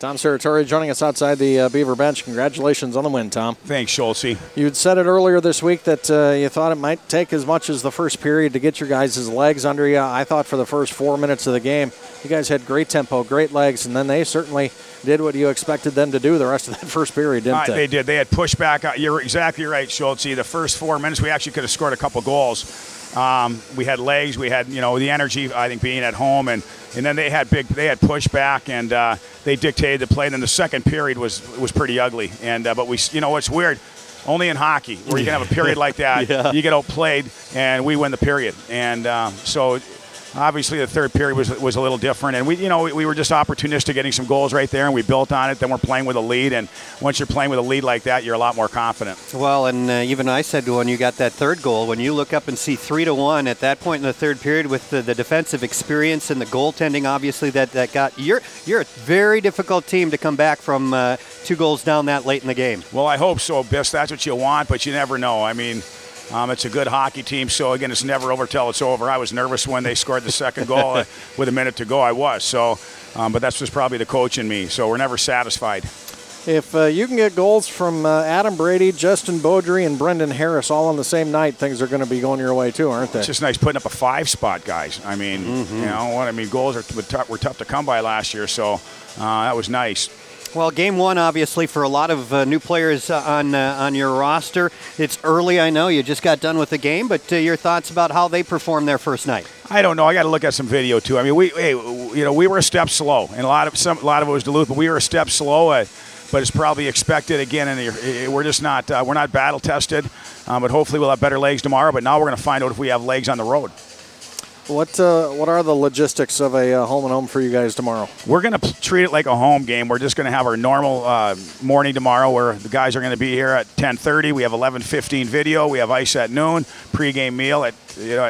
Tom Serratore joining us outside the Beaver bench. Congratulations on the win, Tom. Thanks, Schultze. You'd said it earlier this week that you thought it might take as much as the first period to get your guys' legs under you. I thought for the first 4 minutes of the game, you guys had great tempo, great legs, and then they certainly did what you expected them to do the rest of that first period, didn't they? They did. They had pushback. You're exactly right, Schultze. The first 4 minutes, we actually could have scored a couple goals. We had legs. We had, the energy, I think, being at home. And then they had pushback, and they dictated the play. And then the second period was pretty ugly. And but we, what's weird, only in hockey, where you can have a period like that, you get outplayed, and we win the period. And so obviously the third period was a little different, and we were just opportunistic, getting some goals right there, and we built on it. Then we're playing with a lead, and once you're playing with a lead like that, you're a lot more confident. Well, and even I said when you got that third goal, when you look up and see 3-1 at that point in the third period with the defensive experience and the goaltending, obviously that got you're a very difficult team to come back from 2 goals down that late in the game. Well, I hope so, Biss. That's what you want, but you never know. I mean, it's a good hockey team, so, again, it's never over till it's over. I was nervous when they scored the second goal with a minute to go. I was. So, but that's just probably the coach in me, so we're never satisfied. If you can get goals from Adam Brady, Justin Beaudry, and Brendan Harris all on the same night, things are going to be going your way too, aren't they? It's just nice putting up a 5-spot, guys. I mean, goals were tough to come by last year, so that was nice. Well, game one, obviously, for a lot of new players on your roster. It's early, I know. You just got done with the game, but your thoughts about how they performed their first night? I don't know. I got to look at some video too. I mean, we were a step slow, and a lot of it was Duluth, but we were a step slow. But it's probably expected again, and we're just not we're not battle tested. But hopefully we'll have better legs tomorrow. But now we're going to find out if we have legs on the road. What are the logistics of a home and home for you guys tomorrow? We're going to treat it like a home game. We're just going to have our normal morning tomorrow, where the guys are going to be here at 10:30. We have 11:15 video. We have ice at noon. Pregame meal at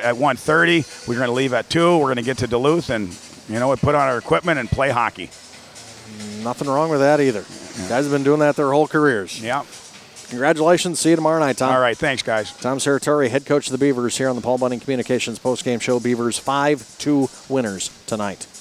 1:30. We're going to leave at 2. We're going to get to Duluth and we put on our equipment and play hockey. Nothing wrong with that either. Yeah. Guys have been doing that their whole careers. Yeah. Congratulations. See you tomorrow night, Tom. All right. Thanks, guys. Tom Serratore, head coach of the Beavers, here on the Paul Bunning Communications postgame show. Beavers 5-2 winners tonight.